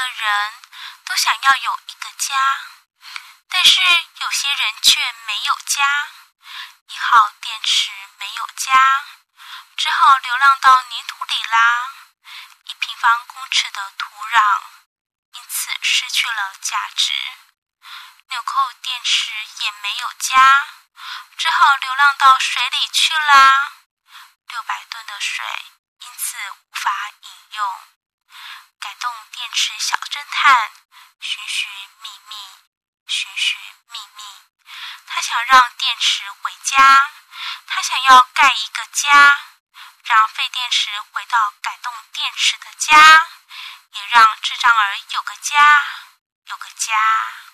人都想要有一个家，但是有些人却没有家。1号电池没有家，只好流浪到泥土里啦。1平方公尺的土壤因此失去了价值。纽扣电池也没有家，只好流浪到水里去啦。600吨的水因此无法饮用。改动电池小侦探寻寻觅觅，寻寻觅觅，他想让电池回家，他想要盖一个家，让废电池回到改动电池的家，也让智障儿有个家，有个家。